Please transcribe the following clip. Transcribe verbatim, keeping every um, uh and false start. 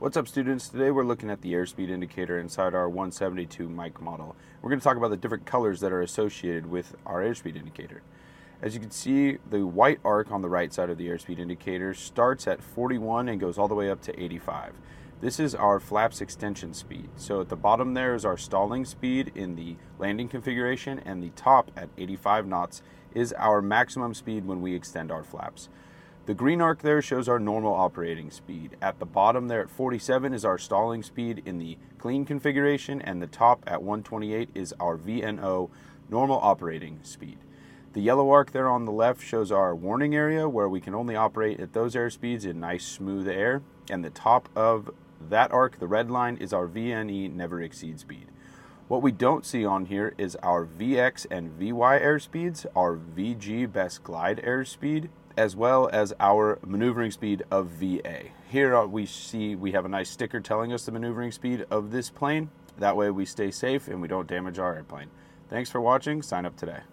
What's up, students? Today we're looking at the airspeed indicator inside our one seventy-two Mike model. We're going to talk about the different colors that are associated with our airspeed indicator. As you can see, the white arc on the right side of the airspeed indicator starts at forty-one and goes all the way up to eighty-five. This is our flaps extension speed. So at the bottom there is our stalling speed in the landing configuration, and the top at eighty-five knots is our maximum speed when we extend our flaps. The green arc there shows our normal operating speed. At the bottom there at forty-seven is our stalling speed in the clean configuration, and the top at one twenty-eight is our V N O normal operating speed. The yellow arc there on the left shows our warning area, where we can only operate at those airspeeds in nice smooth air, and the top of that arc, the red line, is our V N E never exceed speed. What we don't see on here is our V X and V Y airspeeds, our V G best glide airspeed, as well as our maneuvering speed of V A. Here we see we have a nice sticker telling us the maneuvering speed of this plane. That way we stay safe and we don't damage our airplane. Thanks for watching. Sign up today.